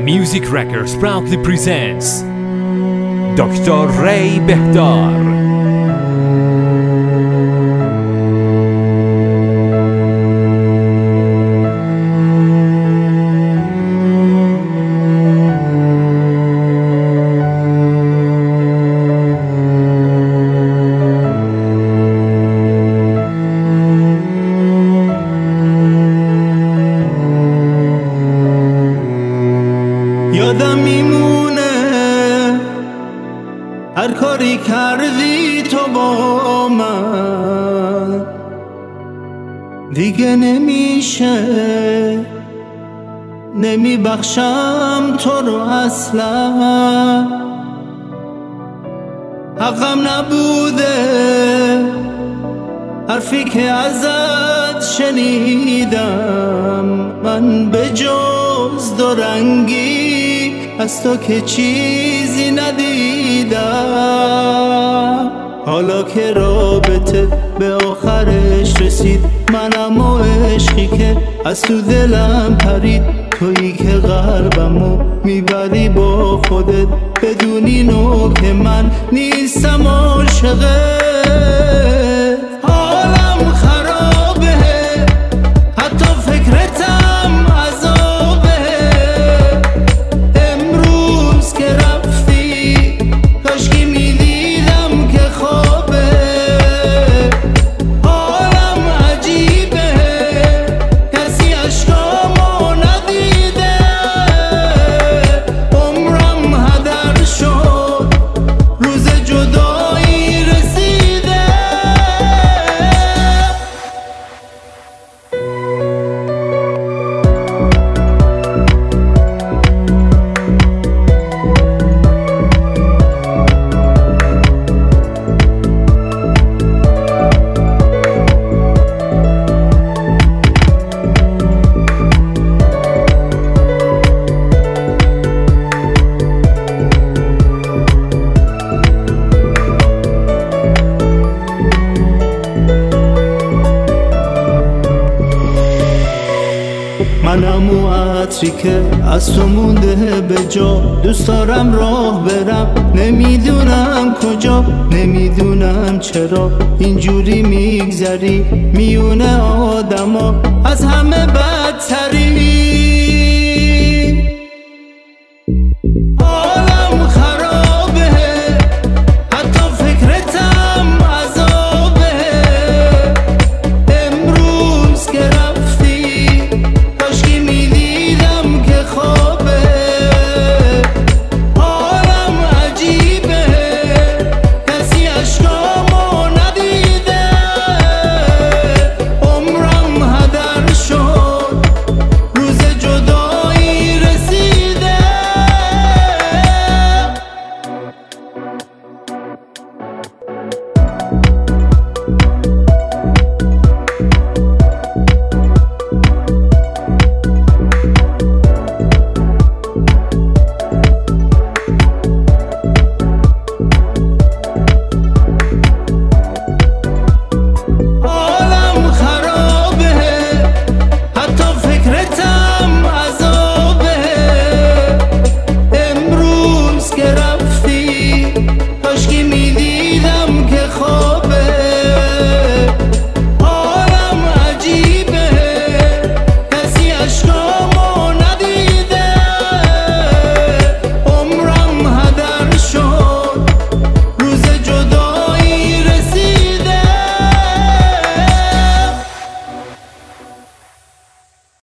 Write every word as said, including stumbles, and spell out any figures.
Music Records proudly presents Doctor Ray Behdar. یادم میمونه هر کاری کردی تو با من، دیگه نمیشه نمیبخشم تو رو اصلا. حقم نبوده حرفی که ازت شنیدم، من به جز دو رنگی از تو که چیزی ندیدم. حالا که رابطه به آخرش رسید، منم و عشقی که از تو دلم پرید، تویی که قلبمو میبری با خودت، بدونی نو که من نیستم عاشقت. حالم خرابه حتی فکرتم عذابه، امروز که رفتی کاشکی میدیدم که خوابه. حالم عجیبه کسی عشقامو ندیده، عمرم هدر شد روز جدایی رسیده. منم و عطری که از تو مونده به جا، دوست دارم راه برم نمیدونم کجا، نمیدونم چرا اینجوری میگذری میونه آدما، از همه بدتری. حالم خرابه حتی فکرتم عذابه، امروز که رفتی کاشکی میدیدم که خوابه. حالم عجیبه کسی عشقامو ندیده، عمرم هدر شد روز جدایی رسیده. حالم خرابه حتی فکرتم عذابه، امروز که رفتی کاشکی میدیدم که خوابه. حالم عجیبه کسی عشقامو